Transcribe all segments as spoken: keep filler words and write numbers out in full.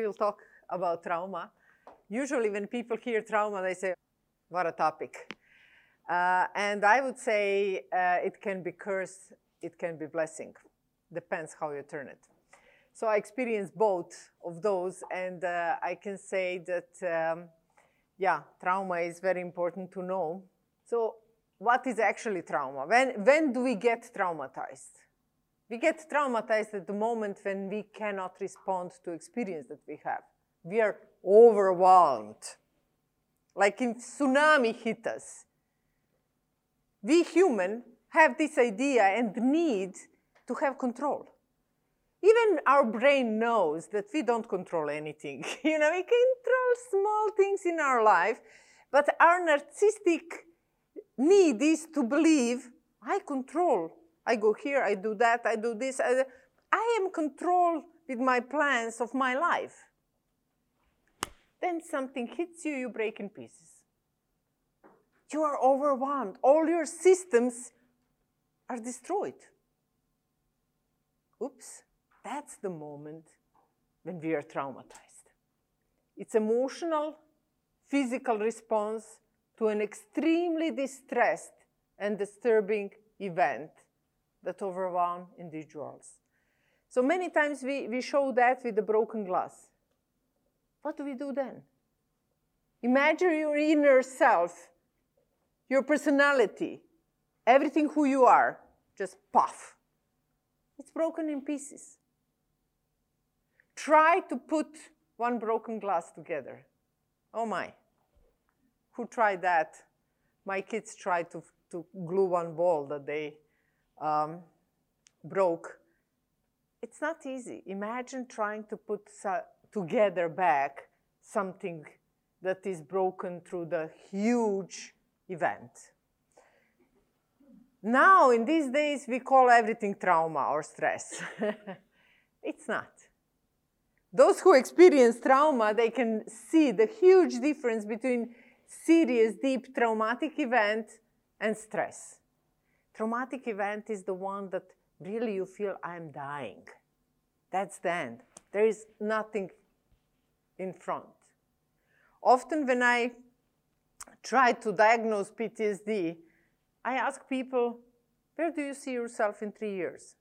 We'll talk about trauma. Usually when people hear trauma, they say, what a topic. Uh, and I would say uh, it can be curse, it can be blessing. Depends how you turn it. So I experienced both of those, and uh, I can say that, um, yeah, trauma is very important to know. So what is actually trauma? When, when do we get traumatized? We get traumatized at the moment when we cannot respond to experience that we have. We are overwhelmed. Like if tsunami hit us. We human have this idea and need to have control. Even our brain knows that we don't control anything. You know, we control small things in our life, but our narcissistic need is to believe, I control. I go here, I do that, I do this. I, I am control with my plans of my life. Then something hits you, you break in pieces. You are overwhelmed. All your systems are destroyed. Oops, that's the moment when we are traumatized. It's emotional, physical response to an extremely distressed and disturbing event that overwhelm individuals. So many times we, we show that with the broken glass. What do we do then? Imagine your inner self, your personality, everything who you are, just puff. It's broken in pieces. Try to put one broken glass together. Oh my, who tried that? My kids tried to, to glue one ball that they um, broke. It's not easy. Imagine trying to put together back something that is broken through the huge event. Now, in these days, we call everything trauma or stress. It's not. Those who experience trauma, they can see the huge difference between serious, deep, traumatic event and stress. Traumatic event is the one that really you feel, I'm dying. That's the end. There is nothing in front. Often when I try to diagnose P T S D, I ask people, where do you see yourself in three years?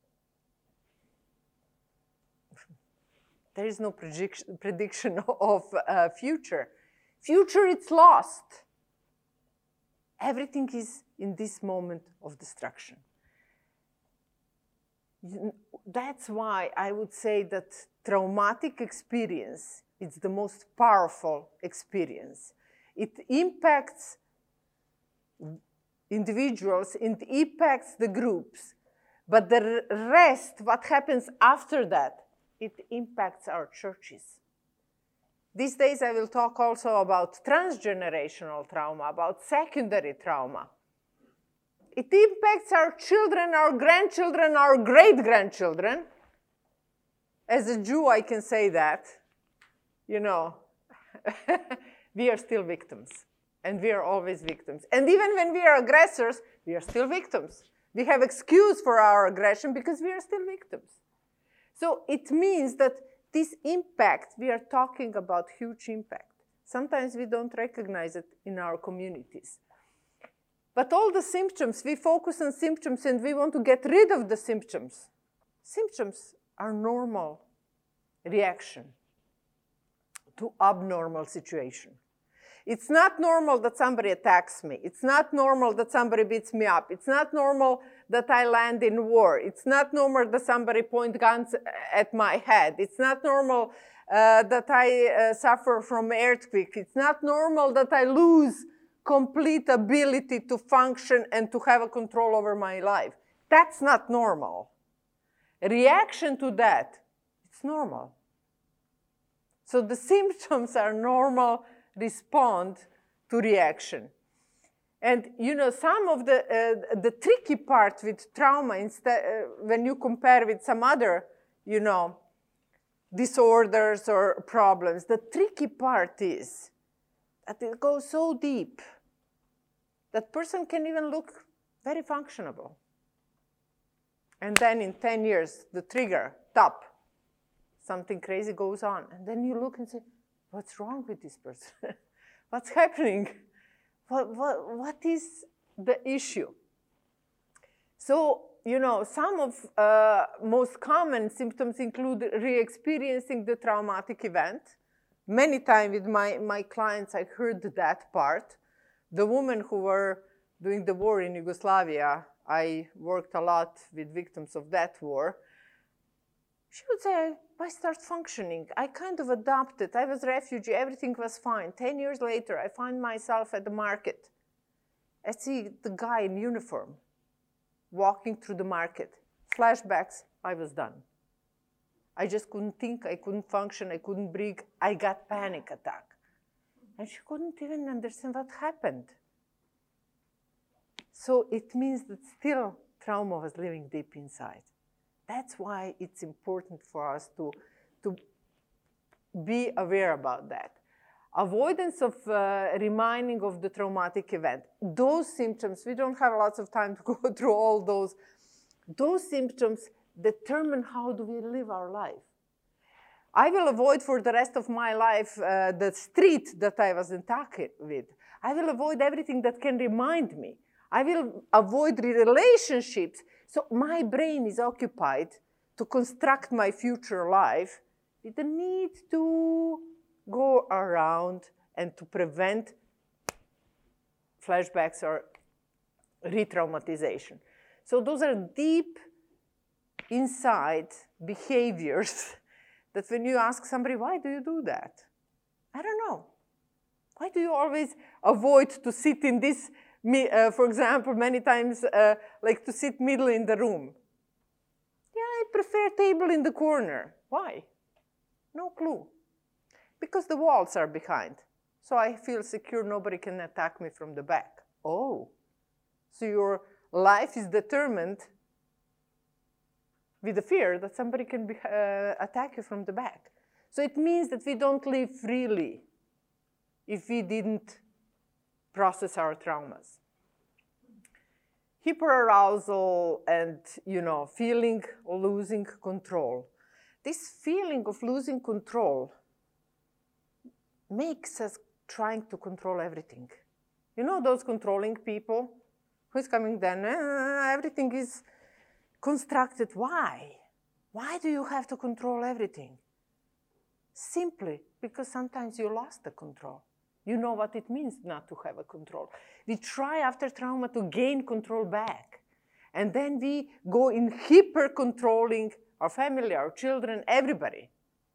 There is no prediction, prediction of uh, future. Future, it's lost. Everything is in this moment of destruction. That's why I would say that traumatic experience is the most powerful experience. It impacts individuals, it impacts the groups, but the rest, what happens after that, it impacts our churches. These days I will talk also about transgenerational trauma, about secondary trauma. It impacts our children, our grandchildren, our great-grandchildren. As a Jew, I can say that, you know, we are still victims. And we are always victims. And even when we are aggressors, we are still victims. We have excuse for our aggression because we are still victims. So it means that this impact, we are talking about huge impact. Sometimes we don't recognize it in our communities. But all the symptoms, we focus on symptoms and we want to get rid of the symptoms. Symptoms are normal reaction to abnormal situation. It's not normal that somebody attacks me. It's not normal that somebody beats me up. It's not normal that I land in war. It's not normal that somebody point guns at my head. It's not normal uh, that I uh, suffer from earthquake. It's not normal that I lose complete ability to function and to have a control over my life. That's not normal. Reaction to that, it's normal. So the symptoms are normal respond to reaction. And you know, some of the, uh, the tricky part with trauma, instead, uh, when you compare with some other, you know, disorders or problems, the tricky part is that it goes so deep that person can even look very functionable. And then in ten years, the trigger, top, something crazy goes on. And then you look and say, what's wrong with this person? What's happening? What, what, what is the issue? So, you know, some of uh, most common symptoms include re-experiencing the traumatic event. Many times with my, my clients, I heard that part. The women who were doing the war in Yugoslavia, I worked a lot with victims of that war. She would say, I start functioning. I kind of adapted. I was a refugee. Everything was fine. Ten years later, I find myself at the market. I see the guy in uniform walking through the market. Flashbacks, I was done. I just couldn't think. I couldn't function. I couldn't breathe. I got panic attack. And she couldn't even understand what happened. So it means that still trauma was living deep inside. That's why it's important for us to, to be aware about that. Avoidance of uh, reminding of the traumatic event. Those symptoms, we don't have lots of time to go through all those. Those symptoms determine how do we live our life. I will avoid for the rest of my life uh, the street that I was attacked with. I will avoid everything that can remind me. I will avoid relationships. So my brain is occupied to construct my future life with the need to go around and to prevent flashbacks or re-traumatization. So those are deep inside behaviors that when you ask somebody, why do you do that? I don't know. Why do you always avoid to sit in this Me, uh, for example, many times uh, like to sit middle in the room. Yeah, I prefer table in the corner. Why? No clue. Because the walls are behind. So I feel secure, nobody can attack me from the back. Oh, so your life is determined with the fear that somebody can be, uh, attack you from the back. So it means that we don't live freely if we didn't process our traumas. Hyperarousal and, you know, feeling losing control. This feeling of losing control makes us trying to control everything. You know those controlling people? Who's coming then? Uh, everything is constructed. Why? Why do you have to control everything? Simply because sometimes you lost the control. You know what it means not to have a control. We try after trauma to gain control back. And then we go in hyper-controlling our family, our children, everybody.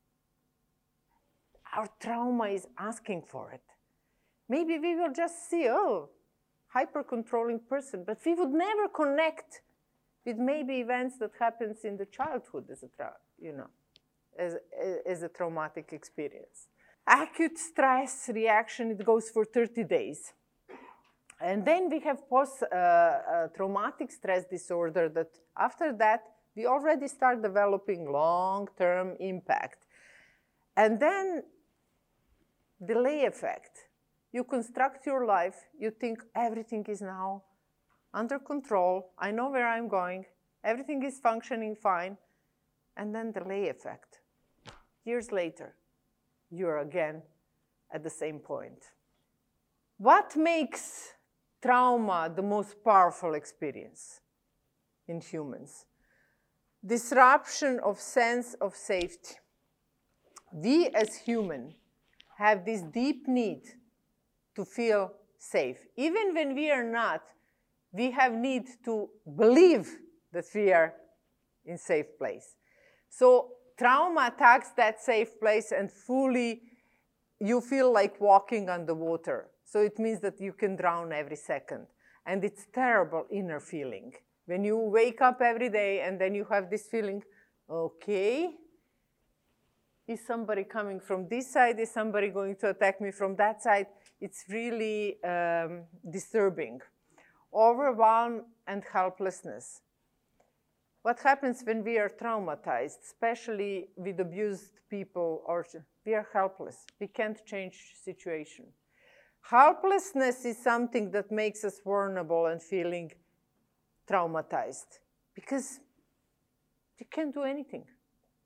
Our trauma is asking for it. Maybe we will just see, oh, hyper-controlling person, but we would never connect with maybe events that happens in the childhood as a, tra you know, as, as a traumatic experience. Acute stress reaction, it goes for thirty days. And then we have post-traumatic uh, uh, stress disorder that after that, we already start developing long-term impact. And then delay effect. You construct your life, you think everything is now under control, I know where I'm going, everything is functioning fine, and then delay effect. Years later, you're again at the same point. What makes trauma the most powerful experience in humans? Disruption of sense of safety. We as humans have this deep need to feel safe. Even when we are not, we have need to believe that we are in safe place. So trauma attacks that safe place and fully you feel like walking on the water. So it means that you can drown every second. And it's terrible inner feeling. When you wake up every day and then you have this feeling, okay, is somebody coming from this side? Is somebody going to attack me from that side? It's really um, disturbing. Overwhelm and helplessness. What happens when we are traumatized, especially with abused people, or we are helpless. We can't change situation. Helplessness is something that makes us vulnerable and feeling traumatized because you can't do anything.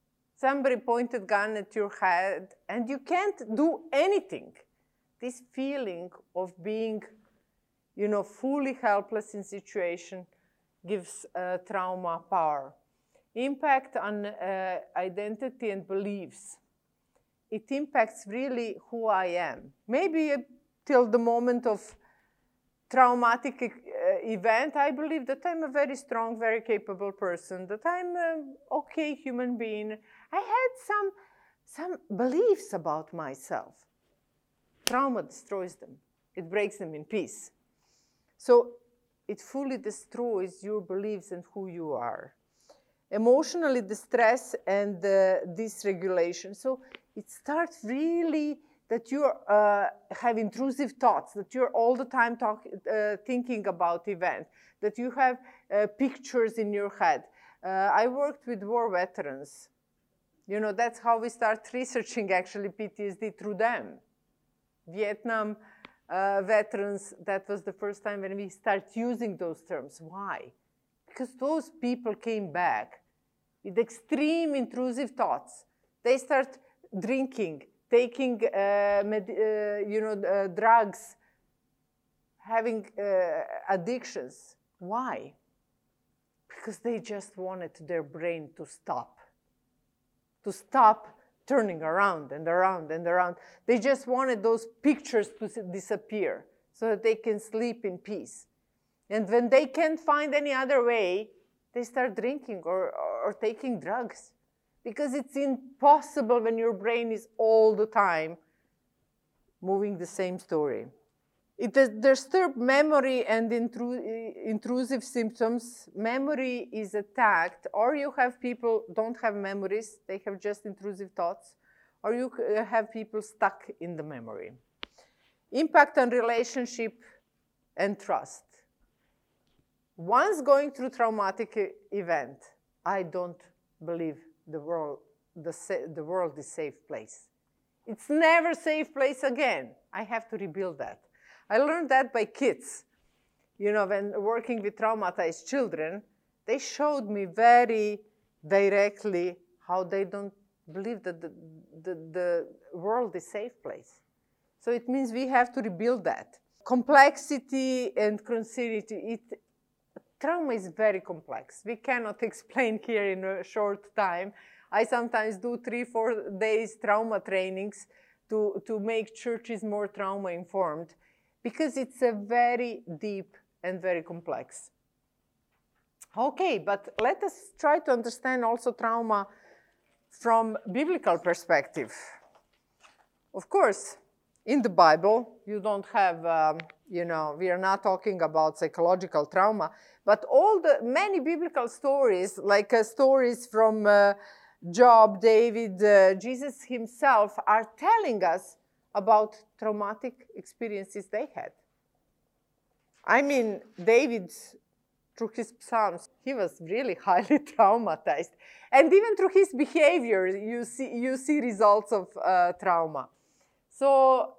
Somebody pointed gun at your head and you can't do anything. This feeling of being, you know, fully helpless in situation gives uh, trauma power. Impact on uh, identity and beliefs. It impacts really who I am. Maybe till the moment of traumatic uh, event, I believe that I'm a very strong, very capable person, that I'm an okay human being. I had some, some beliefs about myself. Trauma destroys them. It breaks them in peace. So it fully destroys your beliefs and who you are. Emotionally distress and uh, dysregulation. So it starts really that you uh, have intrusive thoughts, that you're all the time talk, uh, thinking about events, that you have uh, pictures in your head. Uh, I worked with war veterans. You know, that's how we start researching actually P T S D, through them. Vietnam uh, veterans, that was the first time when we start using those terms. Why? Because those people came back with extreme intrusive thoughts. They start drinking, taking uh, med uh, you know, uh, drugs, having uh, addictions. Why? Because they just wanted their brain to stop, to stop turning around and around and around. They just wanted those pictures to disappear so that they can sleep in peace. And when they can't find any other way, they start drinking or, or taking drugs. Because it's impossible when your brain is all the time moving the same story. It disturbs memory and intru intrusive symptoms. Memory is attacked, or you have people don't have memories, they have just intrusive thoughts, or you have people stuck in the memory. Impact on relationship and trust. Once going through traumatic event, I don't believe the world, the, the world is a safe place. It's never a safe place again. I have to rebuild that. I learned that by kids. You know, when working with traumatized children, they showed me very directly how they don't believe that the, the, the world is a safe place. So it means we have to rebuild that. Complexity and continuity. It, trauma is very complex. We cannot explain here in a short time. I sometimes do three, four days trauma trainings to, to make churches more trauma informed, because it's a very deep and very complex. Okay, but let us try to understand also trauma from biblical perspective. Of course, in the Bible, you don't have, um, you know, we are not talking about psychological trauma, but all the many biblical stories, like uh, stories from uh, Job, David, uh, Jesus himself, are telling us about traumatic experiences they had. I mean, David, through his Psalms, he was really highly traumatized. And even through his behavior, you see, you see results of uh, trauma. So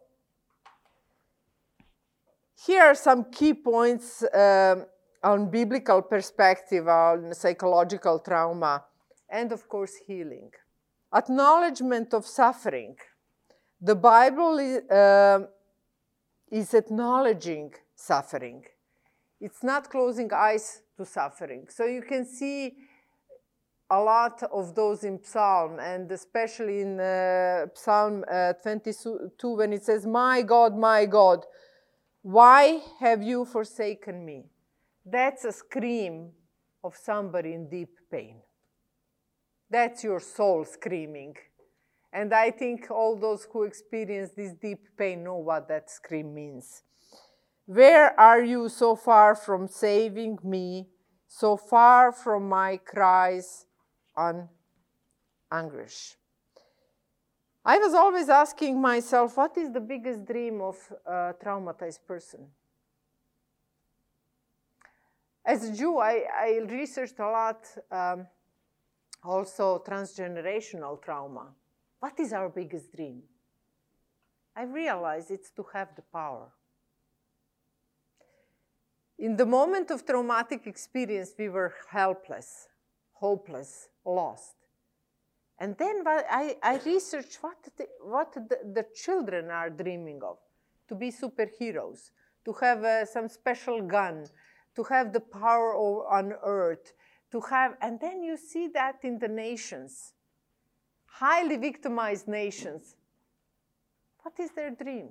here are some key points um, on biblical perspective on psychological trauma, and of course, healing. Acknowledgement of suffering. The Bible is, uh, is acknowledging suffering. It's not closing eyes to suffering. So you can see a lot of those in Psalm, and especially in uh, Psalm uh, twenty-two, when it says, "My God, my God, why have you forsaken me?" That's a scream of somebody in deep pain. That's your soul screaming. And I think all those who experience this deep pain know what that scream means. Where are you so far from saving me, so far from my cries on anguish? I was always asking myself, what is the biggest dream of a traumatized person? As a Jew, I, I researched a lot, um, also transgenerational trauma. What is our biggest dream? I realized it's to have the power. In the moment of traumatic experience, we were helpless, hopeless, lost. And then I, I researched what, the, what the, the children are dreaming of. To be superheroes, to have uh, some special gun, to have the power on earth, to have, and then you see that in the nations, highly victimized nations. What is their dream?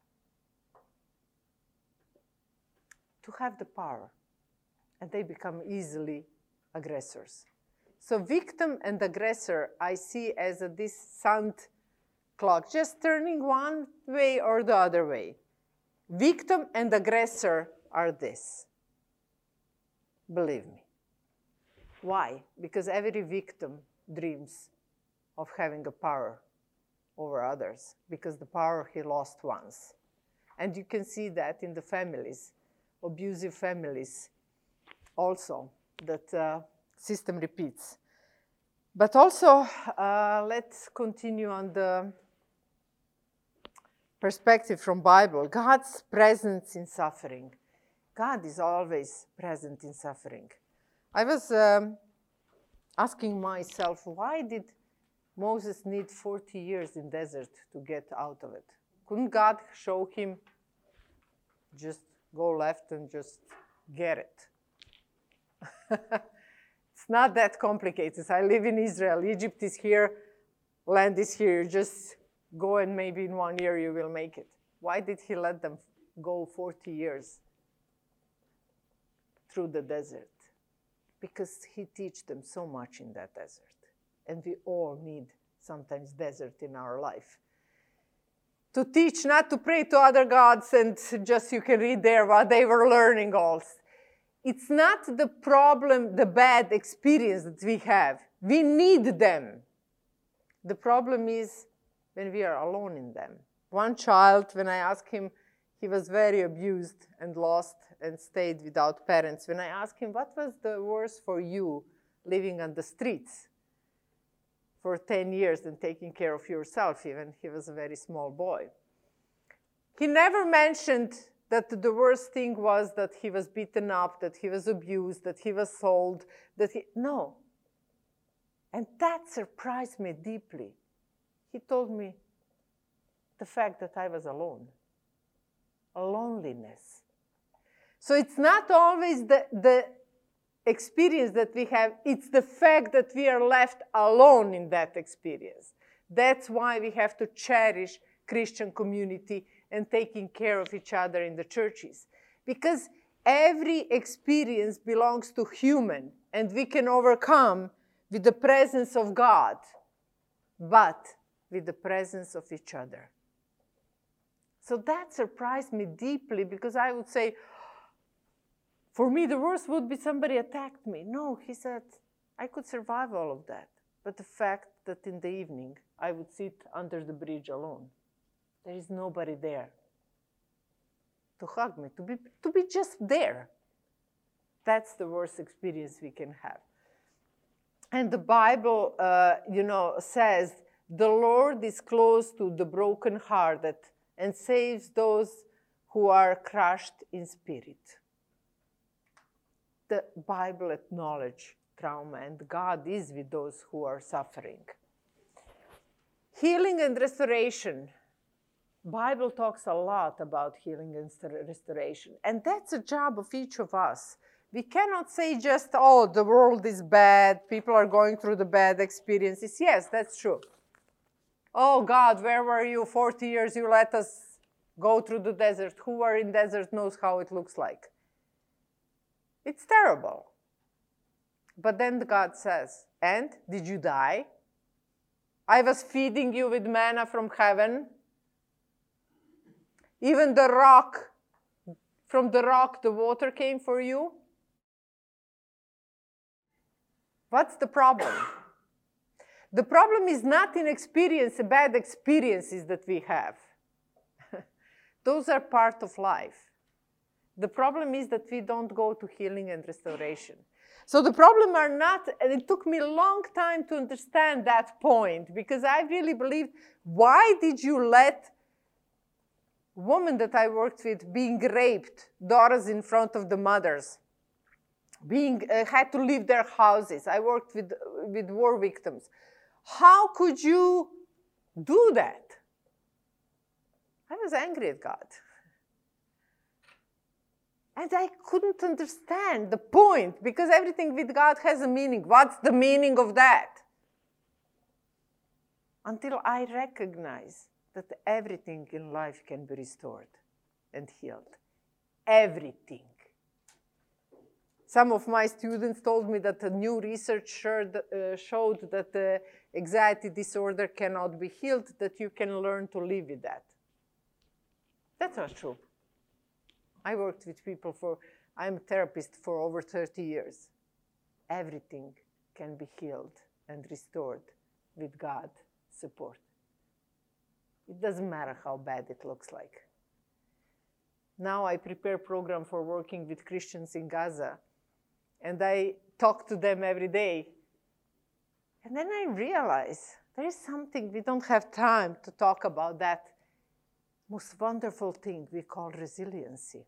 To have the power, and they become easily aggressors. So victim and aggressor I see as a, this sand clock, just turning one way or the other way. Victim and aggressor are this. Believe me. Why? Because every victim dreams of having a power over others, because the power he lost once. And you can see that in the families, abusive families also, that uh, system repeats. But also, uh, let's continue on the perspective from Bible. God's presence in suffering. God is always present in suffering. I was um, asking myself, why did Moses need forty years in desert to get out of it? Couldn't God show him, just go left and just get it? It's not that complicated. I live in Israel. Egypt is here. Land is here. Just go and maybe in one year you will make it. Why did he let them go forty years through the desert? Because he teach them so much in that desert. And we all need sometimes desert in our life. To teach, not to pray to other gods and just you can read there what they were learning also. It's not the problem, the bad experience that we have. We need them. The problem is when we are alone in them. One child, when I asked him, he was very abused and lost and stayed without parents. When I asked him, what was the worst for you living on the streets for ten years and taking care of yourself even? He was a very small boy. He never mentioned that the worst thing was that he was beaten up, that he was abused, that he was sold, that he, no. And that surprised me deeply. He told me the fact that I was alone, a loneliness. So it's not always the, the experience that we have, it's the fact that we are left alone in that experience. That's why we have to cherish Christian community and taking care of each other in the churches. Because every experience belongs to human, and we can overcome with the presence of God, but with the presence of each other. So that surprised me deeply, because I would say, for me, the worst would be somebody attacked me. No, he said, I could survive all of that. But the fact that in the evening, I would sit under the bridge alone. There is nobody there to hug me, to be, to be just there. That's the worst experience we can have. And the Bible, uh, you know, says, the Lord is close to the brokenhearted and saves those who are crushed in spirit. The Bible acknowledges trauma, and God is with those who are suffering. Healing and restoration. Bible talks a lot about healing and restoration, and that's a job of each of us. We cannot say just, oh, the world is bad, people are going through the bad experiences. Yes, that's true. Oh, God, where were you? forty years you let us go through the desert. Who were in desert knows how it looks like. It's terrible. But then God says, and did you die? I was feeding you with manna from heaven. Even the rock, from the rock, the water came for you. What's the problem? The problem is not in experience, bad experiences that we have. Those are part of life. The problem is that we don't go to healing and restoration. So the problem are not, and it took me a long time to understand that point, because I really believed, why did you let women that I worked with being raped, daughters in front of the mothers, being uh, had to leave their houses. I worked with, with war victims. How could you do that? I was angry at God. And I couldn't understand the point, because everything with God has a meaning. What's the meaning of that? Until I recognize that everything in life can be restored and healed. Everything. Some of my students told me that a new research showed, uh, showed that the anxiety disorder cannot be healed, that you can learn to live with that. That's not true. I worked with people for, I'm a therapist for over thirty years. Everything can be healed and restored with God's support. It doesn't matter how bad it looks like. Now I prepare a program for working with Christians in Gaza, and I talk to them every day. And then I realize there is something, we don't have time to talk about that most wonderful thing we call resiliency.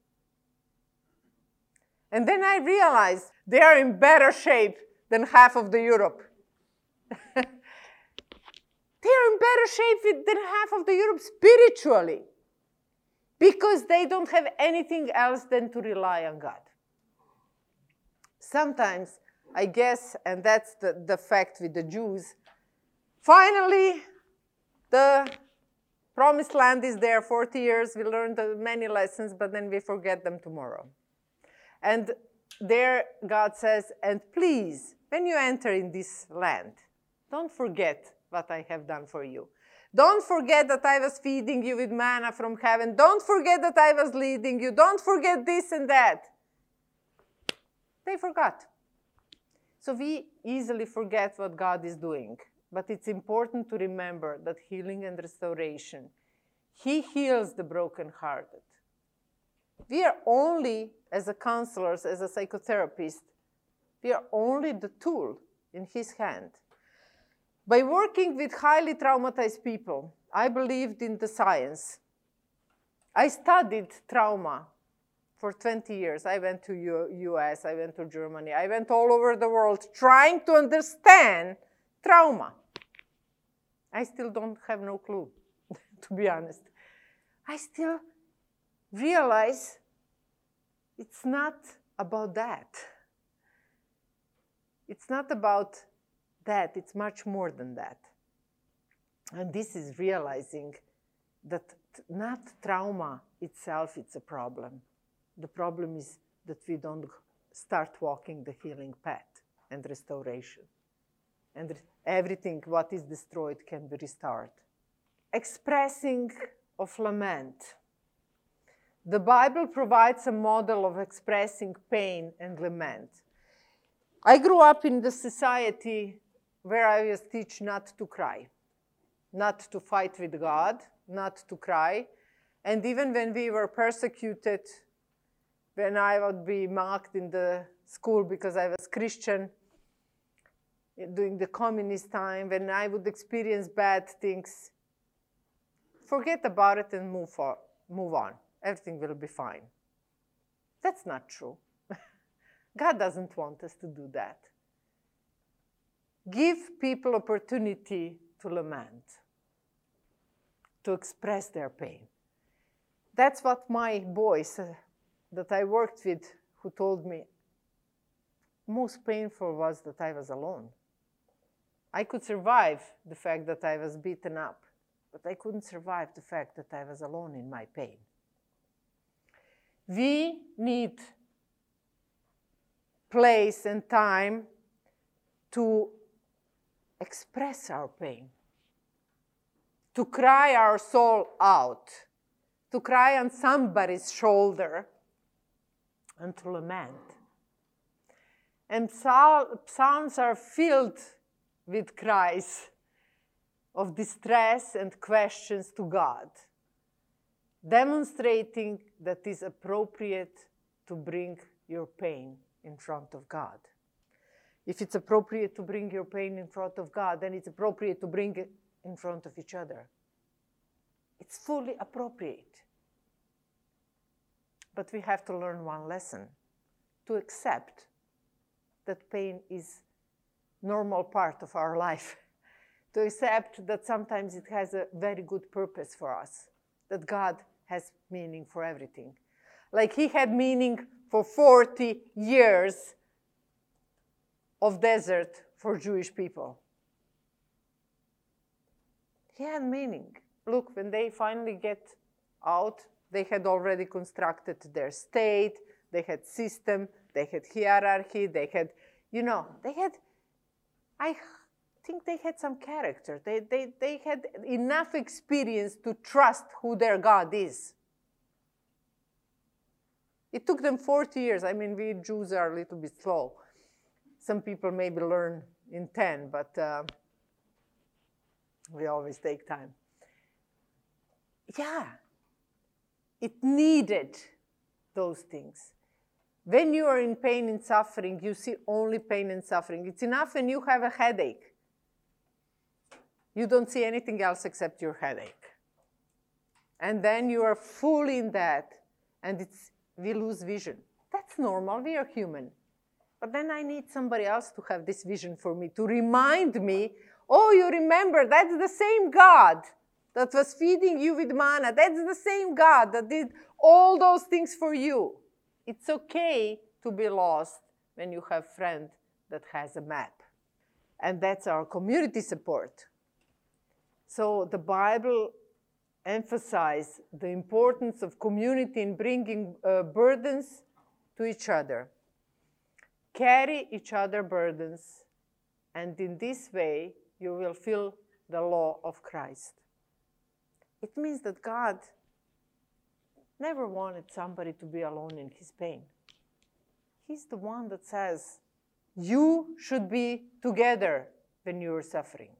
And then I realized they are in better shape than half of the Europe. They are in better shape than half of the Europe spiritually, because they don't have anything else than to rely on God. Sometimes, I guess, and that's the, the fact with the Jews, finally, the Promised Land is there, forty years, we learned many lessons, but then we forget them tomorrow. And there God says, and please, when you enter in this land, don't forget what I have done for you. Don't forget that I was feeding you with manna from heaven. Don't forget that I was leading you. Don't forget this and that. They forgot. So we easily forget what God is doing. But it's important to remember that healing and restoration, He heals the brokenhearted. We are only, as a counselors, as a psychotherapist, we are only the tool in His hand. By working with highly traumatized people, I believed in the science. I studied trauma for twenty years. I went to U- U.S., I went to Germany, I went all over the world trying to understand trauma. I still don't have no clue, to be honest. I still realize it's not about that. It's not about that, it's much more than that. And this is realizing that not trauma itself is a problem. The problem is that we don't start walking the healing path and restoration. And everything what is destroyed can be restored. Expressing of lament. The Bible provides a model of expressing pain and lament. I grew up in the society where I was taught not to cry, not to fight with God, not to cry. And even when we were persecuted, when I would be mocked in the school because I was Christian, during the communist time, when I would experience bad things, forget about it and move on. Move on. Everything will be fine. That's not true. God doesn't want us to do that. Give people opportunity to lament, to express their pain. That's what my boys uh, that I worked with, who told me, most painful was that I was alone. I could survive the fact that I was beaten up, but I couldn't survive the fact that I was alone in my pain. We need place and time to express our pain, to cry our soul out, to cry on somebody's shoulder, and to lament. And psalms are filled with cries of distress and questions to God, demonstrating that it is appropriate to bring your pain in front of God. If it's appropriate to bring your pain in front of God, then it's appropriate to bring it in front of each other. It's fully appropriate. But we have to learn one lesson, to accept that pain is a normal part of our life, to accept that sometimes it has a very good purpose for us, that God has meaning for everything. Like he had meaning for forty years of desert for Jewish people. He had meaning. Look, when they finally get out, they had already constructed their state, they had system, they had hierarchy, they had, you know, they had, I think they had some character. They, they, they had enough experience to trust who their God is. It took them forty years. I mean, we Jews are a little bit slow. Some people maybe learn in ten, but uh, we always take time. Yeah, it needed those things. When you are in pain and suffering, you see only pain and suffering. It's enough when you have a headache. You don't see anything else except your headache. And then you are fully in that, and it's, we lose vision. That's normal, we are human. But then I need somebody else to have this vision for me, to remind me, oh, you remember, that's the same God that was feeding you with manna. That's the same God that did all those things for you. It's okay to be lost when you have a friend that has a map. And that's our community support. So the Bible emphasizes the importance of community in bringing uh, burdens to each other. Carry each other's burdens, and in this way, you will feel the law of Christ. It means that God never wanted somebody to be alone in his pain. He's the one that says, you should be together when you are suffering.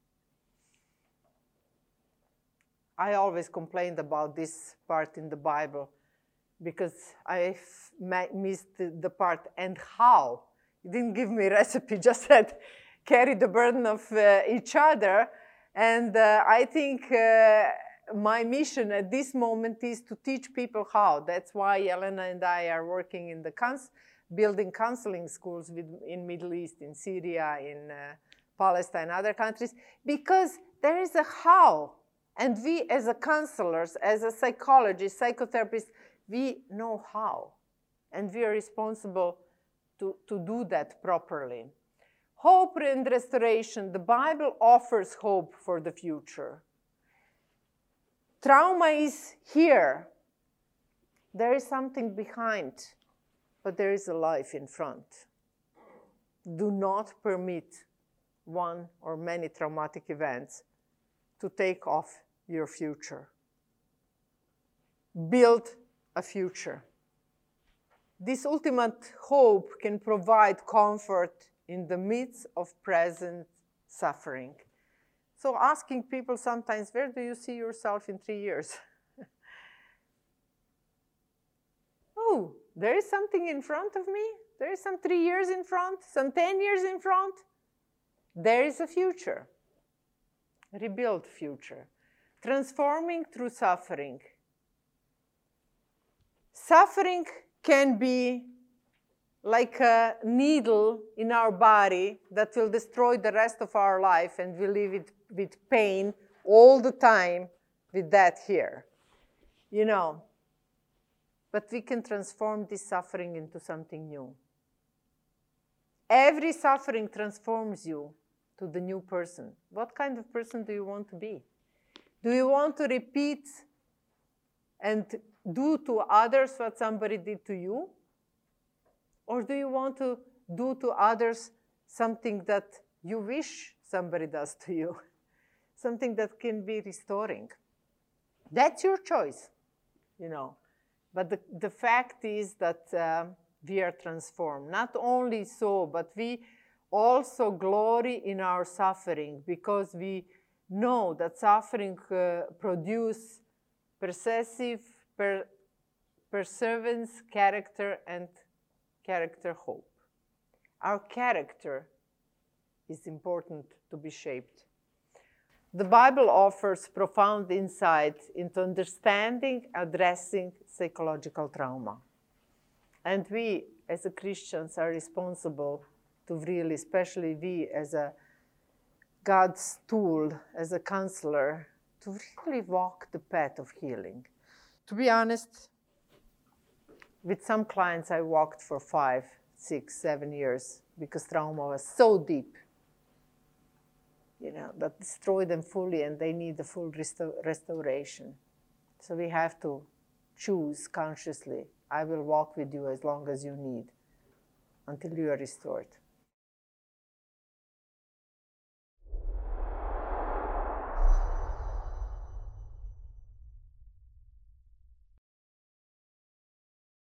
I always complained about this part in the Bible because I missed the part, and how. He didn't give me a recipe, just said, carry the burden of uh, each other. And uh, I think uh, my mission at this moment is to teach people how. That's why Elena and I are working in the cons building counseling schools with, in Middle East, in Syria, in uh, Palestine, other countries, because there is a how. And we as a counselors, as a psychologist, psychotherapist, we know how. And we are responsible to, to do that properly. Hope and restoration. The Bible offers hope for the future. Trauma is here. There is something behind, but there is a life in front. Do not permit one or many traumatic events to take off your future. Build a future. This ultimate hope can provide comfort in the midst of present suffering. So asking people sometimes, where do you see yourself in three years? Oh, there is something in front of me. There is some three years in front, some ten years in front. There is a future. Rebuild future. Transforming through suffering. Suffering can be like a needle in our body that will destroy the rest of our life, and we live it with pain all the time with that here. You know, but we can transform this suffering into something new. Every suffering transforms you to the new person. What kind of person do you want to be? Do you want to repeat and do to others what somebody did to you? Or do you want to do to others something that you wish somebody does to you? Something that can be restoring. That's your choice, you know. But the, the fact is that uh, we are transformed. Not only so, but we also glory in our suffering, because we know that suffering uh, produces pervasive, per, perseverance, character, and character hope. Our character is important to be shaped. The Bible offers profound insight into understanding, addressing psychological trauma. And we, as a Christians, are responsible to really, especially we as a, God's tool as a counselor to really walk the path of healing. To be honest, with some clients I walked for five, six, seven years because trauma was so deep, you know, that destroyed them fully and they need the full restor- restoration. So we have to choose consciously, I will walk with you as long as you need, until you are restored.